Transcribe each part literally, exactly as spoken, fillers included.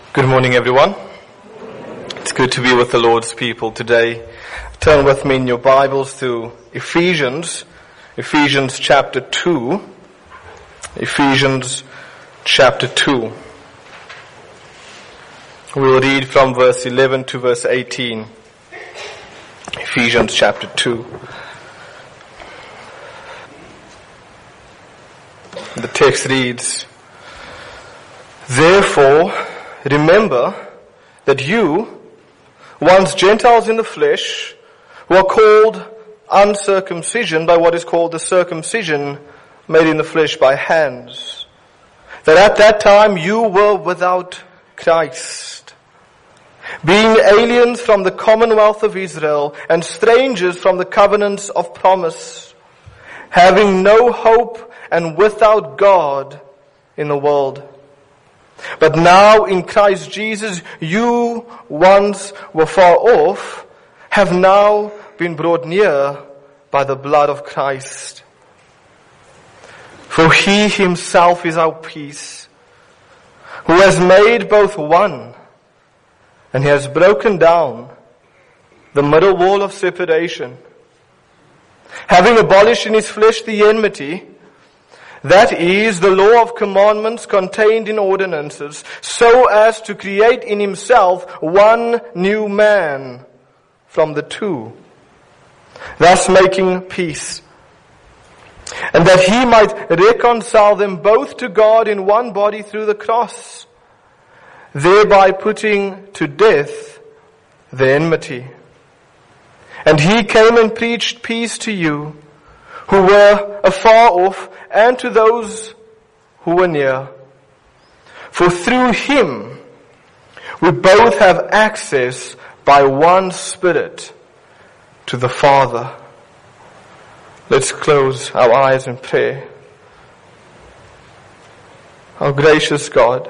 Good morning, everyone. It's good to be with the Lord's people today. Turn with me in your Bibles to Ephesians, Ephesians chapter two. Ephesians chapter two. We'll read from verse eleven to verse eighteen. Ephesians chapter two. The text reads, "Therefore, remember that you, once Gentiles in the flesh, who are called uncircumcision by what is called the circumcision made in the flesh by hands, that at that time you were without Christ, being aliens from the commonwealth of Israel and strangers from the covenants of promise, having no hope and without God in the world. But now in Christ Jesus, you once were far off, have now been brought near by the blood of Christ. For he himself is our peace, who has made both one, and he has broken down the middle wall of separation, having abolished in his flesh the enmity, that is, the law of commandments contained in ordinances, so as to create in himself one new man from the two, thus making peace, and that he might reconcile them both to God in one body through the cross, thereby putting to death the enmity. And he came and preached peace to you, who were afar off, and to those who were near. For through him we both have access by one Spirit to the Father." Let's close our eyes in prayer. Our gracious God,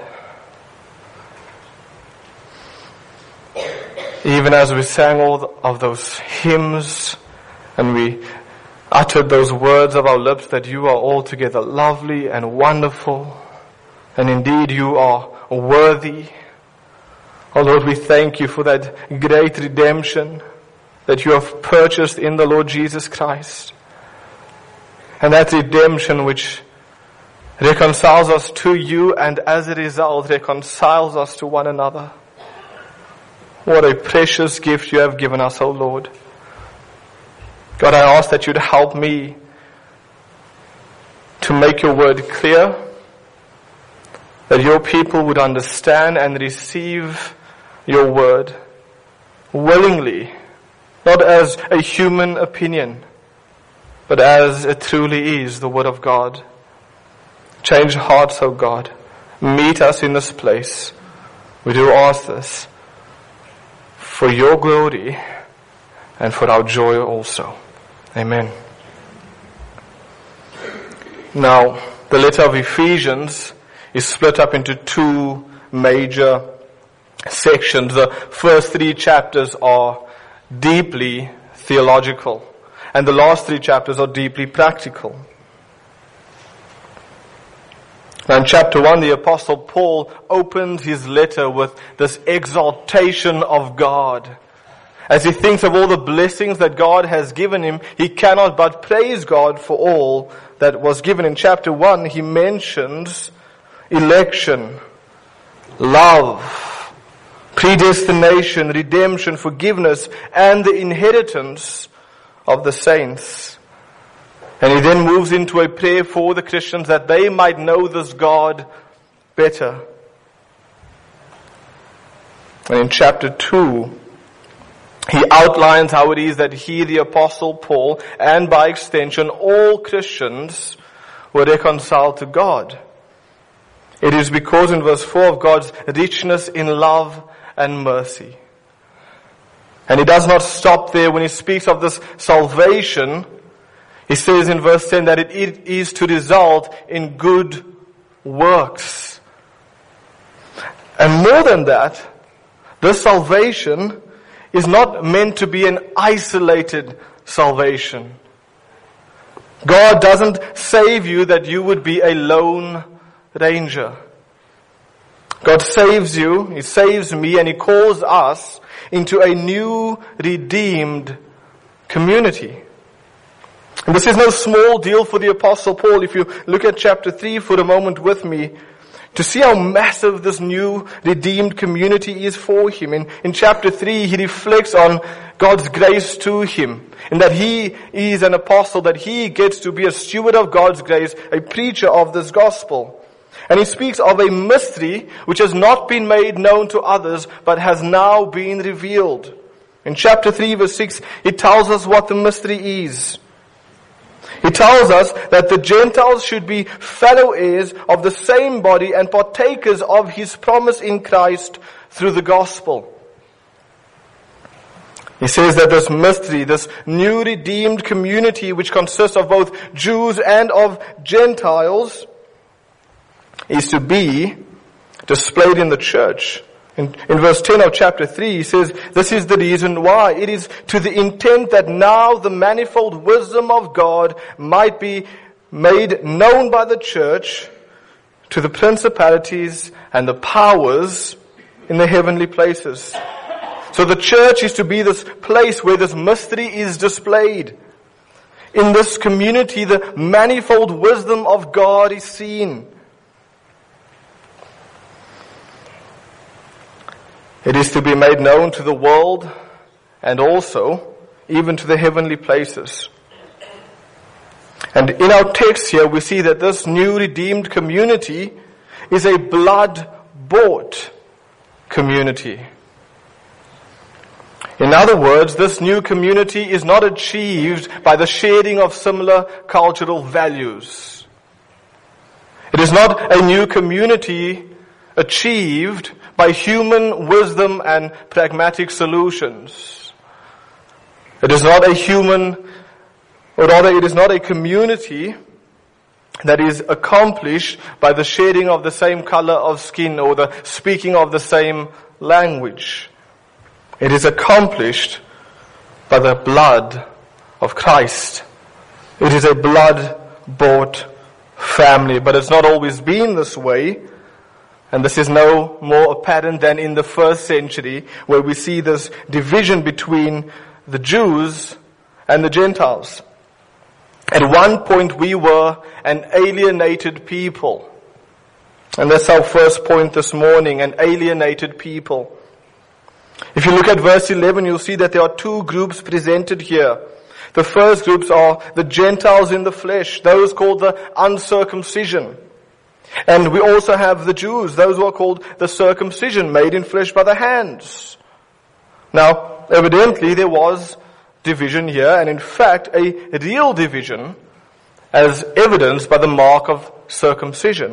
even as we sang all of those hymns and we uttered those words of our lips that you are altogether lovely and wonderful, and indeed you are worthy. Oh Lord, we thank you for that great redemption that you have purchased in the Lord Jesus Christ. And that redemption which reconciles us to you and as a result reconciles us to one another. What a precious gift you have given us, O Lord. God, I ask that you'd help me to make your word clear, that your people would understand and receive your word willingly, not as a human opinion, but as it truly is, the word of God. Change hearts, O God. Meet us in this place. We do ask this for your glory and for our joy also. Amen. Now, the letter of Ephesians is split up into two major sections. The first three chapters are deeply theological, and the last three chapters are deeply practical. Now, in chapter one, the Apostle Paul opens his letter with this exaltation of God. As he thinks of all the blessings that God has given him, he cannot but praise God for all that was given. In chapter one, he mentions election, love, predestination, redemption, forgiveness, and the inheritance of the saints. And he then moves into a prayer for the Christians that they might know this God better. And in chapter two, he outlines how it is that he, the Apostle Paul, and by extension all Christians were reconciled to God. It is because in verse four of God's richness in love and mercy. And he does not stop there. When he speaks of this salvation, he says in verse ten that it is to result in good works. And more than that, this salvation is not meant to be an isolated salvation. God doesn't save you that you would be a lone ranger. God saves you, He saves me, and He calls us into a new, redeemed community. And this is no small deal for the Apostle Paul. If you look at chapter three for a moment with me, to see how massive this new redeemed community is for him. In, in chapter three, he reflects on God's grace to him, and that he is an apostle, that he gets to be a steward of God's grace, a preacher of this gospel. And he speaks of a mystery which has not been made known to others, but has now been revealed. In chapter three, verse six, it tells us what the mystery is. He tells us that the Gentiles should be fellow heirs of the same body and partakers of His promise in Christ through the gospel. He says that this mystery, this new redeemed community which consists of both Jews and of Gentiles, is to be displayed in the church. In, in verse ten of chapter three, he says, this is the reason why. It is to the intent that now the manifold wisdom of God might be made known by the church to the principalities and the powers in the heavenly places. So the church is to be this place where this mystery is displayed. In this community, the manifold wisdom of God is seen. It is to be made known to the world and also even to the heavenly places. And in our text here, we see that this new redeemed community is a blood-bought community. In other words, this new community is not achieved by the sharing of similar cultural values. It is not a new community achieved by human wisdom and pragmatic solutions. It is not a human, or rather it is not a community that is accomplished by the shading of the same color of skin or the speaking of the same language. It is accomplished by the blood of Christ. It is a blood-bought family, but it's not always been this way. And this is no more apparent than in the first century, where we see this division between the Jews and the Gentiles. At one point we were an alienated people. And that's our first point this morning, an alienated people. If you look at verse eleven, you'll see that there are two groups presented here. The first groups are the Gentiles in the flesh, those called the uncircumcision. And we also have the Jews, those who are called the circumcision, made in flesh by the hands. Now, evidently there was division here, and in fact a real division, as evidenced by the mark of circumcision.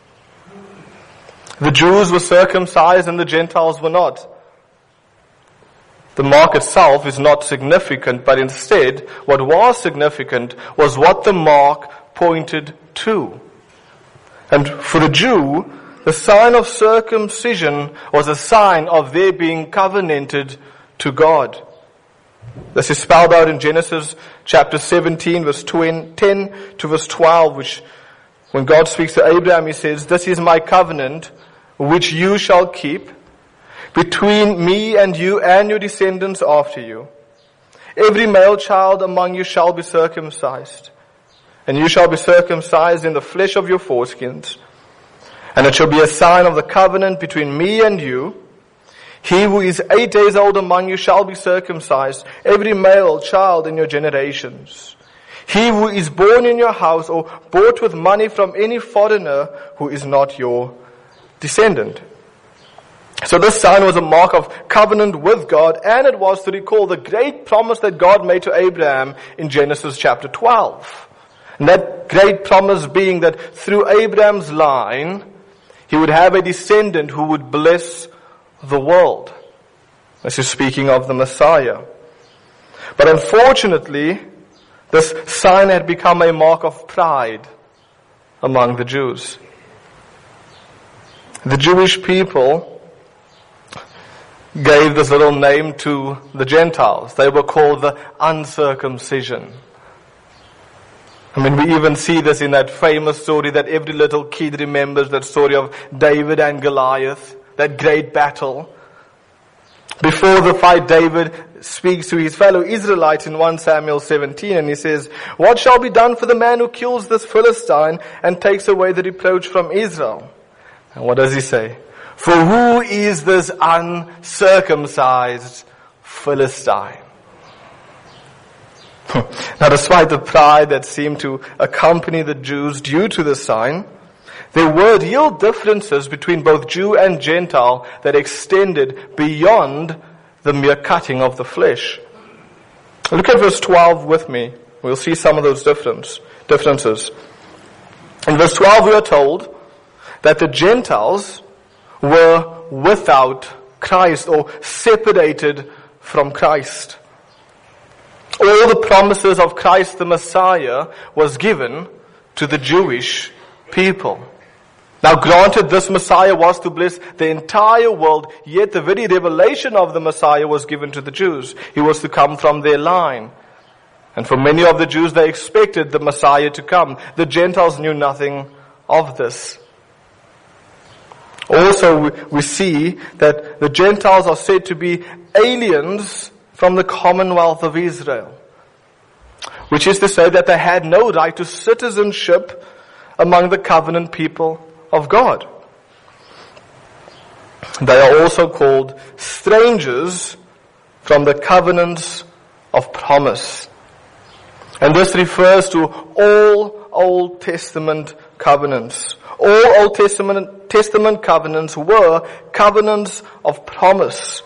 The Jews were circumcised and the Gentiles were not. The mark itself is not significant, but instead what was significant was what the mark pointed to. And for a Jew, the sign of circumcision was a sign of their being covenanted to God. This is spelled out in Genesis chapter seventeen, verse ten to verse twelve, which when God speaks to Abraham, He says, "This is my covenant, which you shall keep between me and you and your descendants after you. Every male child among you shall be circumcised. And you shall be circumcised in the flesh of your foreskins. And it shall be a sign of the covenant between me and you. He who is eight days old among you shall be circumcised, every male child in your generations. He who is born in your house or bought with money from any foreigner who is not your descendant." So this sign was a mark of covenant with God, and it was to recall the great promise that God made to Abraham in Genesis chapter twelve. And that great promise being that through Abraham's line, he would have a descendant who would bless the world. This is speaking of the Messiah. But unfortunately, this sign had become a mark of pride among the Jews. The Jewish people gave this little name to the Gentiles. They were called the uncircumcision. I mean, we even see this in that famous story that every little kid remembers, that story of David and Goliath, that great battle. Before the fight, David speaks to his fellow Israelites in First Samuel seventeen, and he says, "What shall be done for the man who kills this Philistine and takes away the reproach from Israel?" And what does he say? "For who is this uncircumcised Philistine?" Now, despite the pride that seemed to accompany the Jews due to this sign, there were real differences between both Jew and Gentile that extended beyond the mere cutting of the flesh. Look at verse twelve with me. We'll see some of those difference, differences. In verse twelve we are told that the Gentiles were without Christ, or separated from Christ. All the promises of Christ the Messiah was given to the Jewish people. Now granted, this Messiah was to bless the entire world, yet the very revelation of the Messiah was given to the Jews. He was to come from their line. And for many of the Jews, they expected the Messiah to come. The Gentiles knew nothing of this. Also, we see that the Gentiles are said to be aliens from the commonwealth of Israel, which is to say that they had no right to citizenship among the covenant people of God. They are also called strangers from the covenants of promise. And this refers to all Old Testament covenants. All Old Testament, Testament covenants were covenants of promise.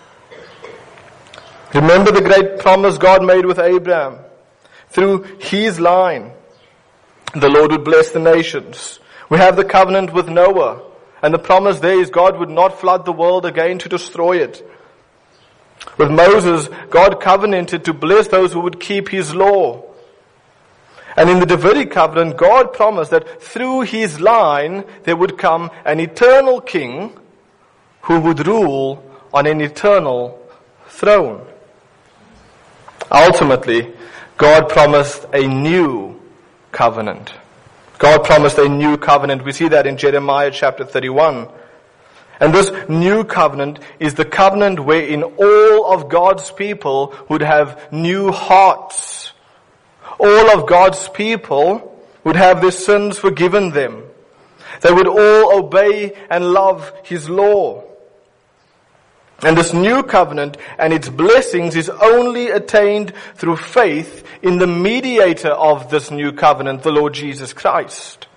Remember the great promise God made with Abraham. Through his line, the Lord would bless the nations. We have the covenant with Noah, and the promise there is God would not flood the world again to destroy it. With Moses, God covenanted to bless those who would keep his law. And in the Davidic covenant, God promised that through his line there would come an eternal king who would rule on an eternal throne. Ultimately, God promised a new covenant. God promised a new covenant. We see that in Jeremiah chapter thirty-one. And this new covenant is the covenant wherein all of God's people would have new hearts. All of God's people would have their sins forgiven them. They would all obey and love his law. And this new covenant and its blessings is only attained through faith in the mediator of this new covenant, the Lord Jesus Christ.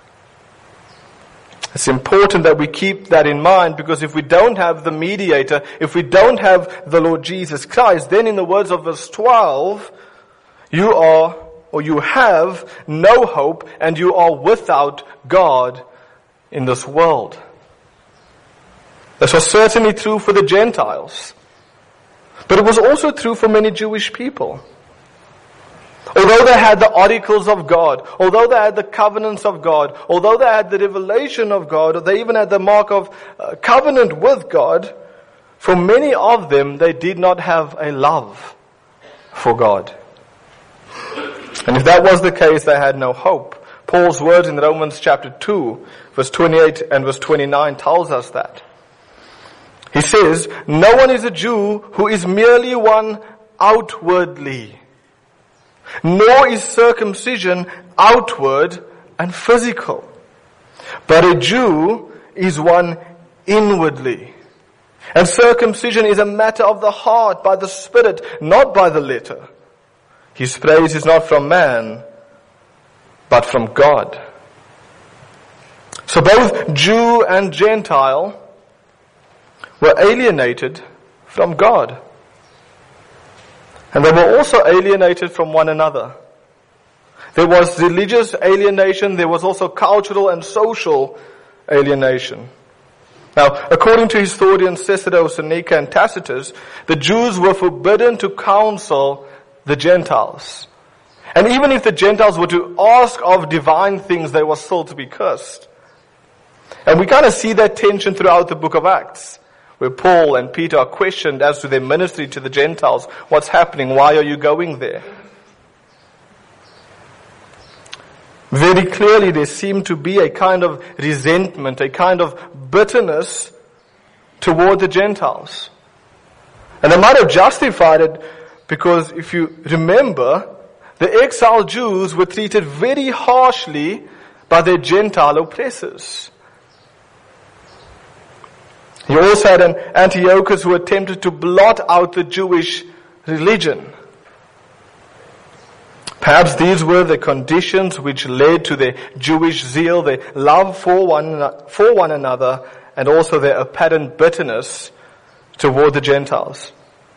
It's important that we keep that in mind, because if we don't have the mediator, if we don't have the Lord Jesus Christ, then in the words of verse twelve, you are, or you have no hope, and you are without God in this world. This was certainly true for the Gentiles, but it was also true for many Jewish people. Although they had the oracles of God, although they had the covenants of God, although they had the revelation of God, or they even had the mark of uh, covenant with God, for many of them they did not have a love for God. And if that was the case, they had no hope. Paul's words in Romans chapter two, verse twenty-eight and verse twenty-nine tells us that. He says, no one is a Jew who is merely one outwardly, nor is circumcision outward and physical, but a Jew is one inwardly. And circumcision is a matter of the heart, by the Spirit, not by the letter. His praise is not from man, but from God. So both Jew and Gentile were alienated from God. And they were also alienated from one another. There was religious alienation, there was also cultural and social alienation. Now, according to historians Cicero, Seneca, and Tacitus, the Jews were forbidden to counsel the Gentiles. And even if the Gentiles were to ask of divine things, they were still to be cursed. And we kind of see that tension throughout the book of Acts, where Paul and Peter are questioned as to their ministry to the Gentiles. What's happening? Why are you going there? Very clearly there seemed to be a kind of resentment, a kind of bitterness toward the Gentiles. And they might have justified it because if you remember, the exiled Jews were treated very harshly by their Gentile oppressors. You also had an Antiochus who attempted to blot out the Jewish religion. Perhaps these were the conditions which led to their Jewish zeal, their love for one, for one another, and also their apparent bitterness toward the Gentiles.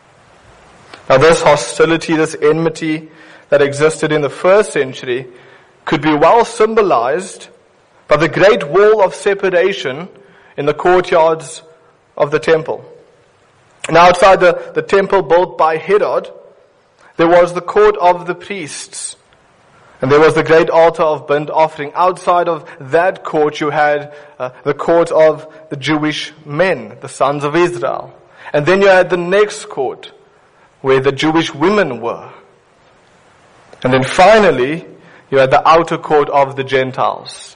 Now this hostility, this enmity that existed in the first century could be well symbolized by the great wall of separation in the courtyards of the temple. And outside the, the temple built by Herod, there was the court of the priests. And there was the great altar of burnt offering. Outside of that court you had uh, the court of the Jewish men, the sons of Israel. And then you had the next court where the Jewish women were. And then finally you had the outer court of the Gentiles.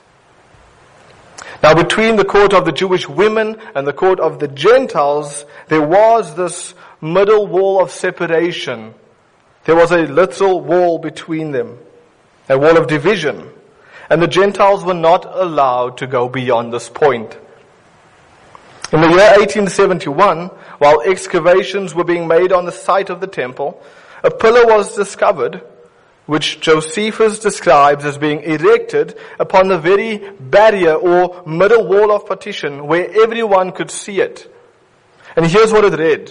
Now between the court of the Jewish women and the court of the Gentiles, there was this middle wall of separation. There was a literal wall between them, a wall of division. And the Gentiles were not allowed to go beyond this point. In the year eighteen seventy-one, while excavations were being made on the site of the temple, a pillar was discovered which Josephus describes as being erected upon the very barrier or middle wall of partition where everyone could see it. And here's what it read.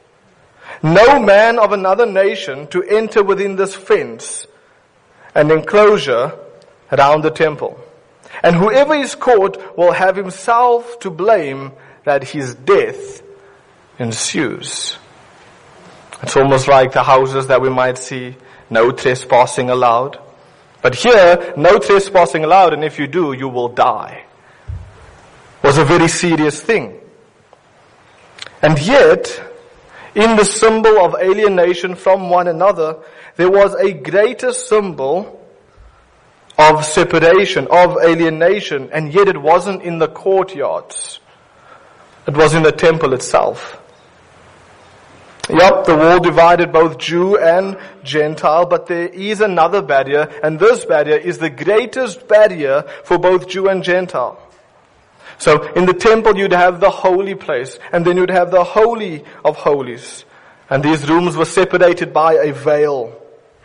No man of another nation to enter within this fence and enclosure around the temple. And whoever is caught will have himself to blame that his death ensues. It's almost like the houses that we might see, no trespassing allowed. But here, no trespassing allowed, and if you do, you will die. It was a very serious thing. And yet, in the symbol of alienation from one another, there was a greater symbol of separation, of alienation, and yet it wasn't in the courtyards. It was in the temple itself. Yup, the wall divided both Jew and Gentile, but there is another barrier, and this barrier is the greatest barrier for both Jew and Gentile. So in the temple you'd have the holy place, and then you'd have the holy of holies. And these rooms were separated by a veil.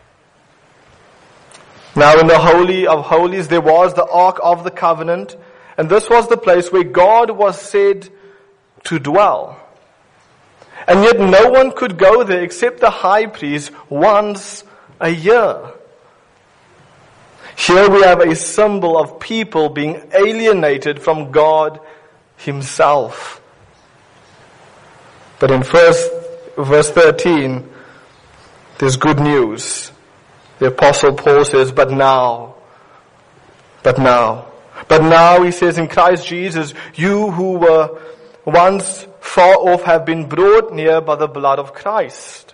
Now in the holy of holies there was the Ark of the Covenant, and this was the place where God was said to dwell. And yet no one could go there except the high priest once a year. Here we have a symbol of people being alienated from God himself. But in verse, verse thirteen, there's good news. The Apostle Paul says, but now, but now, but now he says in Christ Jesus, you who were once far off have been brought near by the blood of Christ.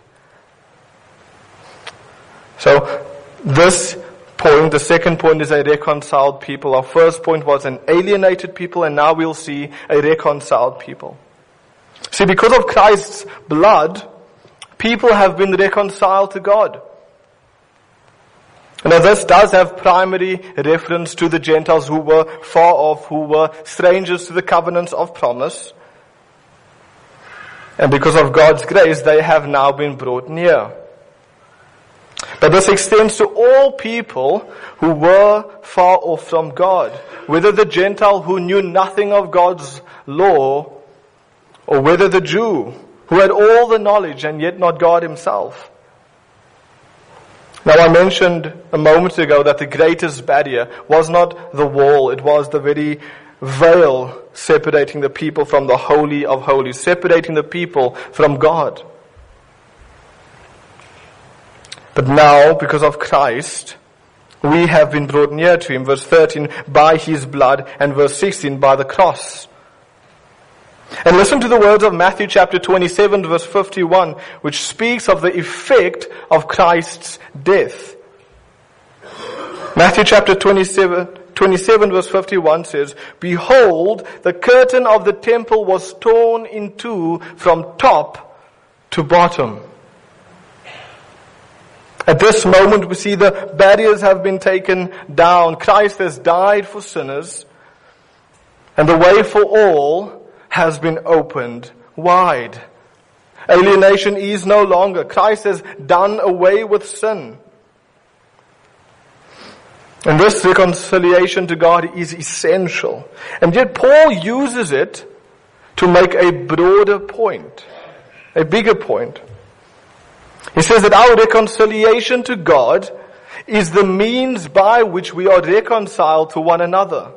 So this point, the second point, is a reconciled people. Our first point was an alienated people, and now we'll see a reconciled people. See, because of Christ's blood, people have been reconciled to God. Now this does have primary reference to the Gentiles who were far off, who were strangers to the covenants of promise. And because of God's grace, they have now been brought near. But this extends to all people who were far off from God, whether the Gentile who knew nothing of God's law, or whether the Jew who had all the knowledge and yet not God himself. Now I mentioned a moment ago that the greatest barrier was not the wall, it was the very veil separating the people from the Holy of Holies, separating the people from God. But now, because of Christ, we have been brought near to him. Verse thirteen, by his blood, and verse sixteen, by the cross. And listen to the words of Matthew chapter twenty-seven, verse fifty-one, which speaks of the effect of Christ's death. Matthew chapter twenty-seven, twenty-seven verse fifty-one says, "Behold, the curtain of the temple was torn in two from top to bottom." At this moment we see the barriers have been taken down. Christ has died for sinners, and the way for all has been opened wide. Alienation is no longer. Christ has done away with sin. And this reconciliation to God is essential. And yet Paul uses it to make a broader point, a bigger point. He says that our reconciliation to God is the means by which we are reconciled to one another.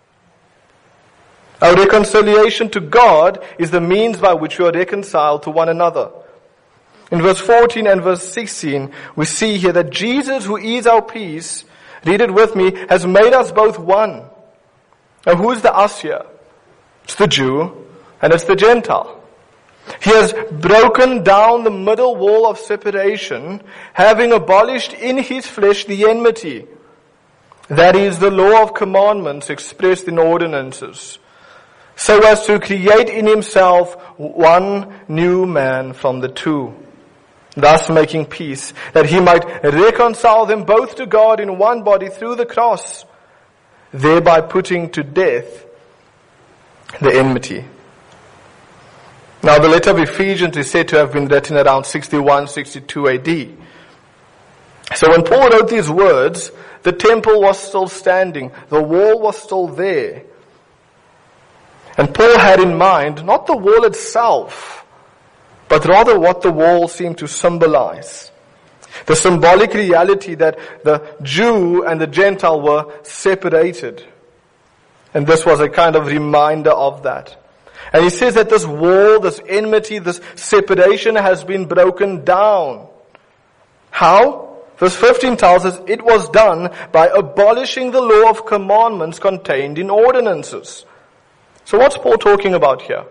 Our reconciliation to God is the means by which we are reconciled to one another. In verse fourteen and verse sixteen, we see here that Jesus, who is our peace, read it with me, has made us both one. Now who is the us here? It's the Jew and it's the Gentile. He has broken down the middle wall of separation, having abolished in his flesh the enmity. That is the law of commandments expressed in ordinances, so as to create in himself one new man from the two, thus making peace, that he might reconcile them both to God in one body through the cross, thereby putting to death the enmity. Now the letter of Ephesians is said to have been written around sixty-one, sixty-two A D. So when Paul wrote these words, the temple was still standing, the wall was still there. And Paul had in mind not the wall itself, but rather what the wall seemed to symbolize. The symbolic reality that the Jew and the Gentile were separated. And this was a kind of reminder of that. And he says that this wall, this enmity, this separation has been broken down. How? Verse fifteen tells us it was done by abolishing the law of commandments contained in ordinances. So what's Paul talking about here?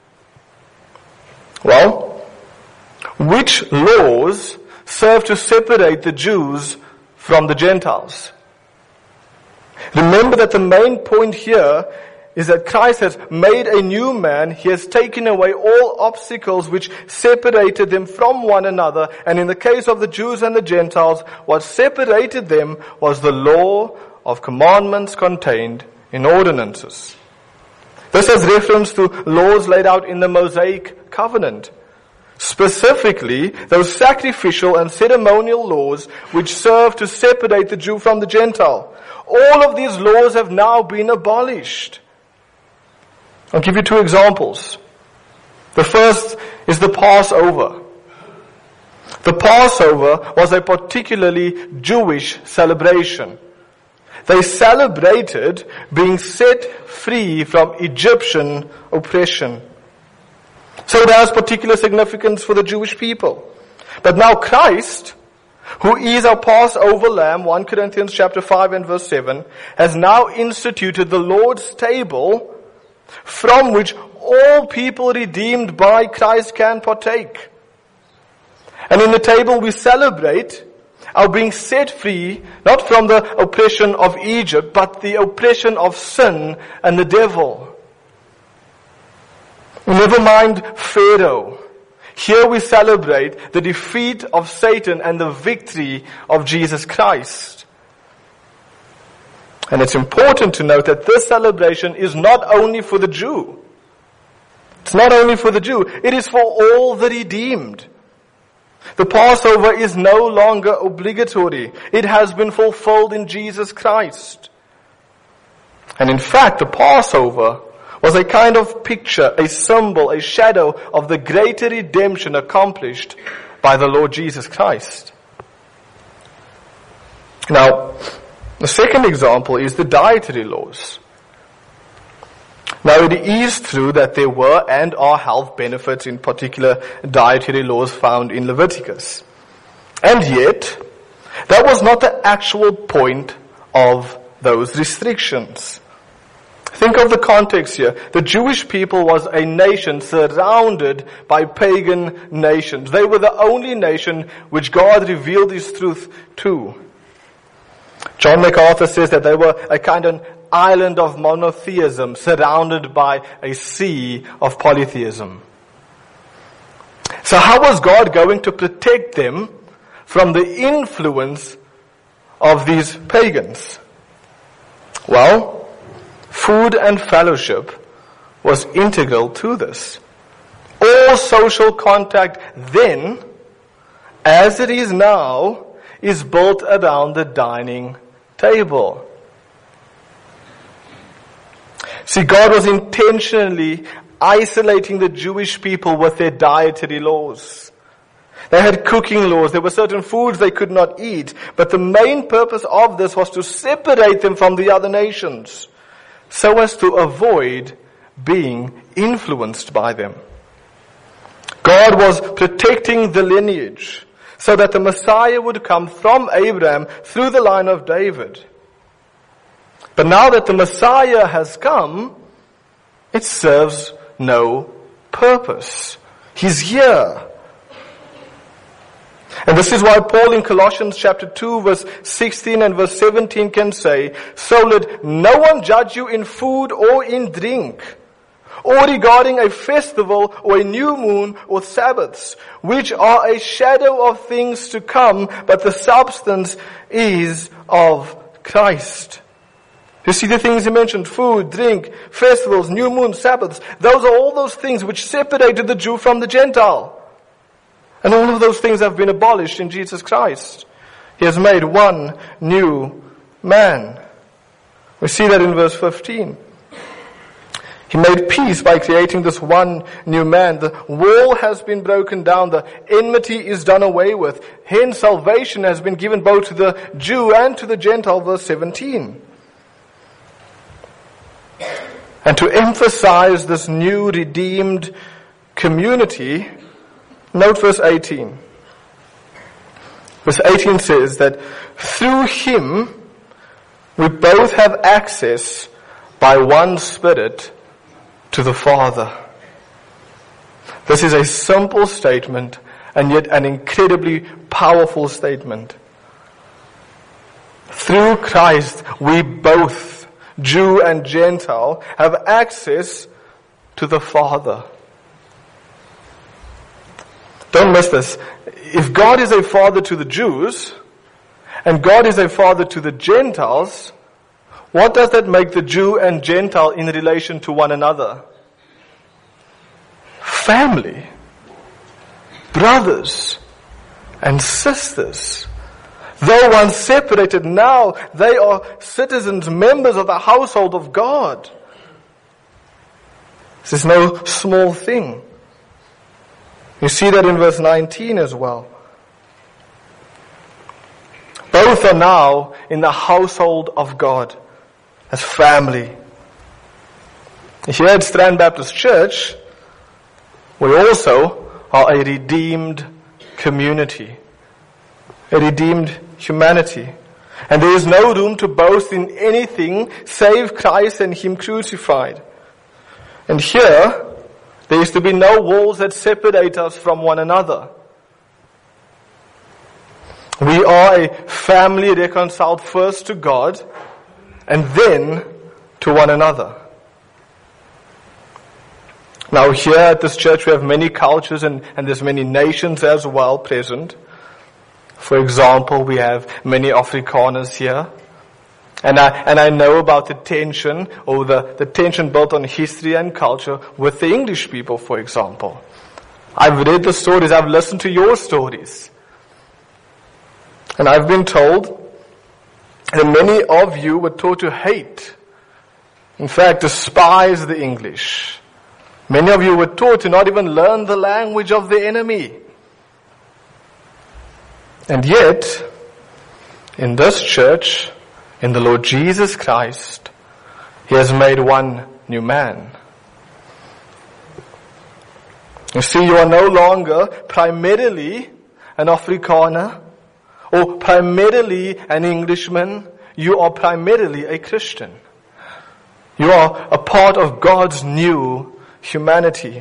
Well, which laws serve to separate the Jews from the Gentiles? Remember that the main point here is that Christ has made a new man. He has taken away all obstacles which separated them from one another. And in the case of the Jews and the Gentiles, what separated them was the law of commandments contained in ordinances. This has reference to laws laid out in the Mosaic covenant. Specifically, those sacrificial and ceremonial laws which serve to separate the Jew from the Gentile. All of these laws have now been abolished. I'll give you two examples. The first is the Passover. The Passover was a particularly Jewish celebration. They celebrated being set free from Egyptian oppression. So it has particular significance for the Jewish people. But now Christ, who is our Passover lamb, First Corinthians chapter five and verse seven, has now instituted the Lord's table, from which all people redeemed by Christ can partake. And in the table we celebrate our being set free, not from the oppression of Egypt, but the oppression of sin and the devil. Never mind Pharaoh. Here we celebrate the defeat of Satan and the victory of Jesus Christ. And it's important to note that this celebration is not only for the Jew. It's not only for the Jew. It is for all the redeemed. The Passover is no longer obligatory. It has been fulfilled in Jesus Christ. And in fact, the Passover was a kind of picture, a symbol, a shadow of the greater redemption accomplished by the Lord Jesus Christ. Now, the second example is the dietary laws. Now it is true that there were and are health benefits in particular dietary laws found in Leviticus. And yet, that was not the actual point of those restrictions. Think of the context here. The Jewish people was a nation surrounded by pagan nations. They were the only nation which God revealed His truth to. John MacArthur says that they were a kind of island of monotheism surrounded by a sea of polytheism. So how was God going to protect them from the influence of these pagans? Well, food and fellowship was integral to this. All social contact then, as it is now, is built around the dining table. See, God was intentionally isolating the Jewish people with their dietary laws. They had cooking laws. There were certain foods they could not eat. But the main purpose of this was to separate them from the other nations, so as to avoid being influenced by them. God was protecting the lineage so that the Messiah would come from Abraham through the line of David. But now that the Messiah has come, it serves no purpose. He's here. And this is why Paul in Colossians chapter two verse sixteen and verse seventeen can say, "So let no one judge you in food or in drink, or regarding a festival or a new moon or Sabbaths, which are a shadow of things to come, but the substance is of Christ." You see the things he mentioned, food, drink, festivals, new moon, Sabbaths. Those are all those things which separated the Jew from the Gentile. And all of those things have been abolished in Jesus Christ. He has made one new man. We see that in verse fifteen. He made peace by creating this one new man. The wall has been broken down. The enmity is done away with. Hence salvation has been given both to the Jew and to the Gentile, verse seventeen. And to emphasize this new redeemed community, note verse eighteen. Verse eighteen says that through him we both have access by one Spirit to the Father. This is a simple statement and yet an incredibly powerful statement. Through Christ we both, Jew and Gentile, have access to the Father. Don't miss this. If God is a father to the Jews, and God is a father to the Gentiles, what does that make the Jew and Gentile in relation to one another? Family. Brothers and sisters. Though once separated, now they are citizens, members of the household of God. This is no small thing. You see that in verse nineteen as well. Both are now in the household of God as family. Here at Strand Baptist Church, we also are a redeemed community, a redeemed humanity. And there is no room to boast in anything save Christ and Him crucified. And here, there is to be no walls that separate us from one another. We are a family reconciled first to God and then to one another. Now here at this church we have many cultures and, and there's many nations as well present. For example, we have many Afrikaners here. And I, and I know about the tension, or the, the tension built on history and culture with the English people, for example. I've read the stories, I've listened to your stories. And I've been told that many of you were taught to hate, in fact, despise the English. Many of you were taught to not even learn the language of the enemy. And yet, in this church, in the Lord Jesus Christ, He has made one new man. You see, you are no longer primarily an Afrikaner or primarily an Englishman. You are primarily a Christian. You are a part of God's new humanity.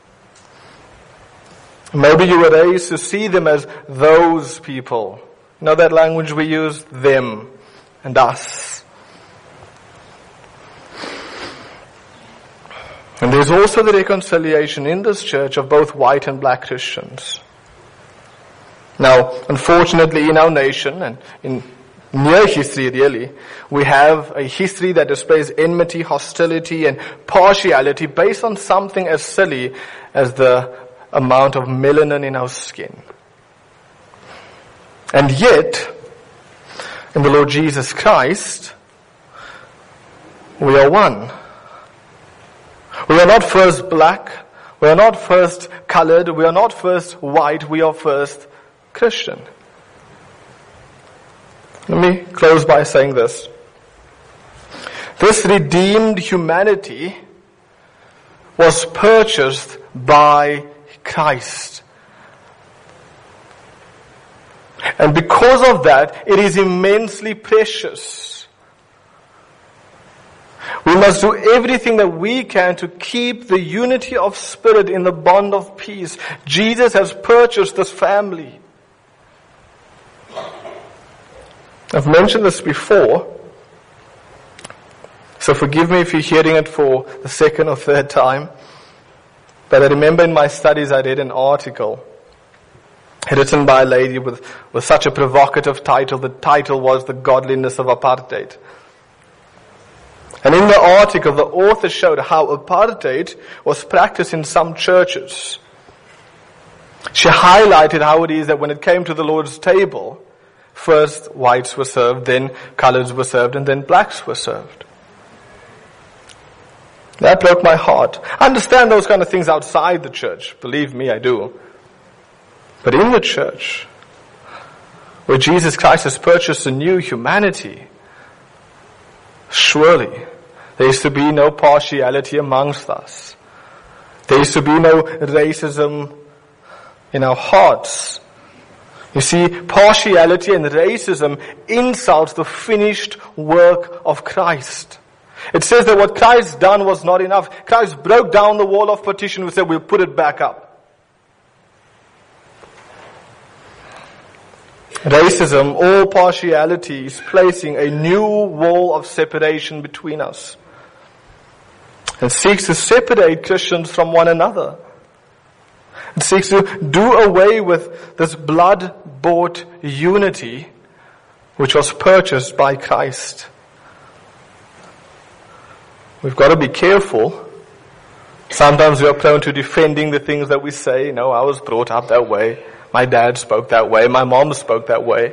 Maybe you were raised to see them as those people. You know that language we use? Them. and us. And there's also the reconciliation in this church of both white and black Christians. Now, unfortunately, in our nation and in near history really, we have a history that displays enmity, hostility, and partiality based on something as silly as the amount of melanin in our skin. And yet, in the Lord Jesus Christ, we are one. We are not first black, we are not first colored, we are not first white, we are first Christian. Let me close by saying this. This redeemed humanity was purchased by Christ. And because of that, it is immensely precious. We must do everything that we can to keep the unity of spirit in the bond of peace. Jesus has purchased this family. I've mentioned this before, so forgive me if you're hearing it for the second or third time. But I remember in my studies I read an article written by a lady with, with such a provocative title. The title was The Godliness of Apartheid. And in the article, the author showed how apartheid was practiced in some churches. She highlighted how it is that when it came to the Lord's table, first whites were served, then coloreds were served, and then blacks were served. That broke my heart. I understand those kind of things outside the church. Believe me, I do. But in the church, where Jesus Christ has purchased a new humanity, surely there is to be no partiality amongst us. There is to be no racism in our hearts. You see, partiality and racism insults the finished work of Christ. It says that what Christ done was not enough. Christ broke down the wall of partition. We said we'll put it back up. Racism or partiality is placing a new wall of separation between us and seeks to separate Christians from one another. It seeks to do away with this blood-bought unity which was purchased by Christ. We've got to be careful. Sometimes we are prone to defending the things that we say. No, I was brought up that way. My dad spoke that way. My mom spoke that way.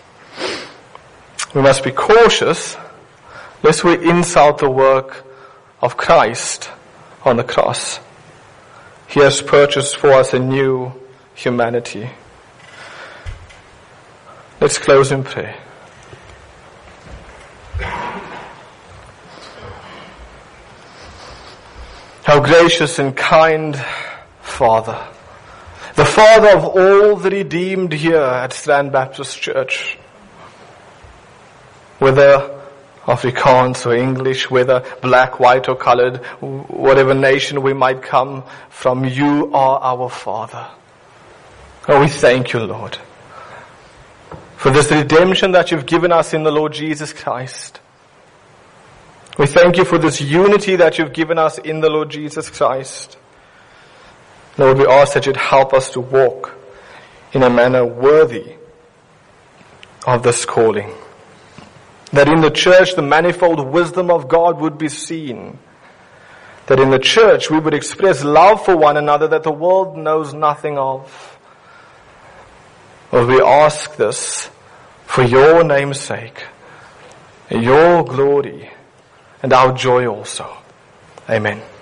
We must be cautious lest we insult the work of Christ on the cross. He has purchased for us a new humanity. Let's close in prayer. How gracious and kind Father, the Father of all the redeemed here at Strand Baptist Church, whether Afrikaans or English, whether black, white or colored, whatever nation we might come from, you are our Father. Oh, we thank you, Lord, for this redemption that you've given us in the Lord Jesus Christ. We thank you for this unity that you've given us in the Lord Jesus Christ. Lord, we ask that you'd help us to walk in a manner worthy of this calling. That in the church the manifold wisdom of God would be seen. That in the church we would express love for one another that the world knows nothing of. Lord, we ask this for your name's sake, your glory, and our joy also. Amen.